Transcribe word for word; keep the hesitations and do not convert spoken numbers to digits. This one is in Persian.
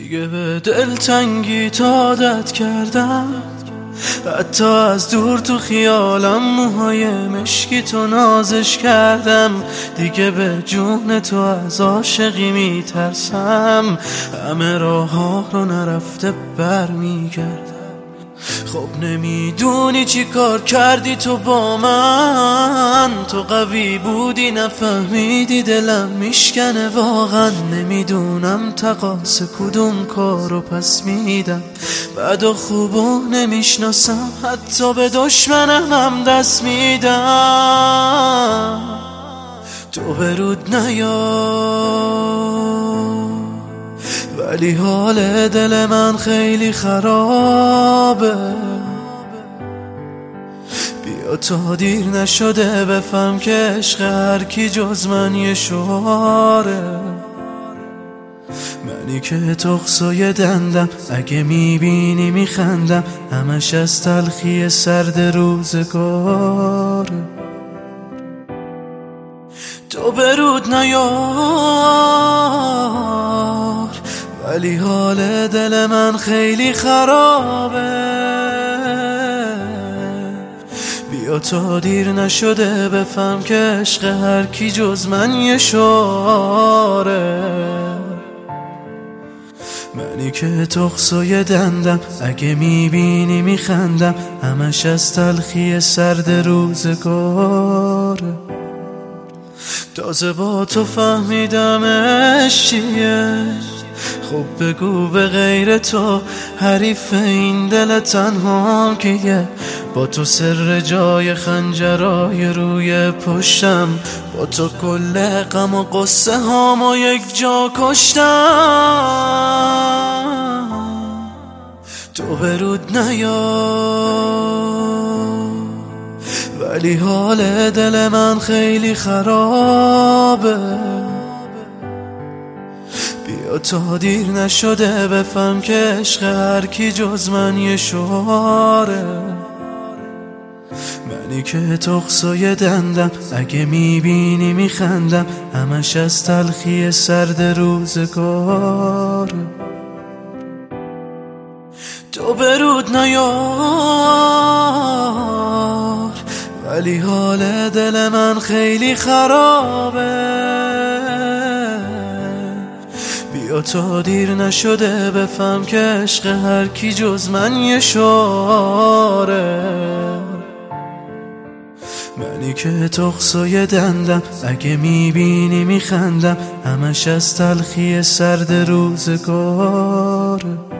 دیگه به دلتنگی عادت کردم، حتی از دور تو خیالم موهای مشکی تو نازش کردم. دیگه به جون تو از عاشقی میترسم، همه راه ها رو نرفته بر میگردم. خب نمیدونی چی کار کردی تو با من، تو قوی بودی نفهمیدی دلم میشکنه واقعا. نمیدونم تقاص کدوم کارو پس میدم، بد و خوبو نمیشناسم، حتی به دشمنم هم دست میدم. تو برود نیار، ولی حال دل من خیلی خرابه. بیا تا دیر نشده بفهم که عشق هر کی جز من یه شعاره. منی که تقصای دندم، اگه میبینی میخندم، همش از تلخی سرد روزگاره. تو برود نیار، ولی حال دل من خیلی خرابه. بیا تا دیر نشده بفهم که عشق هر کی جز من یه شعاره. منی که تقصای دندم، اگه میبینی میخندم، همش از تلخی سرد روزگاره. تازه با تو فهمیدم عشق چیه، خب بگو به غیر تو حریف این دل تنها کیه. با تو سر جای خنجرای روی پشتم، با تو کل غم و قصه هامو یک جا کشتم. تو برود نیار، ولی حال دل من خیلی خرابه. بیا تا دیر نشده بفهم که عشق هر کی جز من یه شعاره. منی که تقصای دندم، اگه میبینی میخندم، همش از تلخی سرد روزگاره. تو برود نیار، ولی حال دل من خیلی خرابه. بیا تا دیر نشده بفهم که عشق هر کی جز من یه شعاره. منی که تقصای دندم، اگه میبینی میخندم، همش از تلخی سرد روزگاره.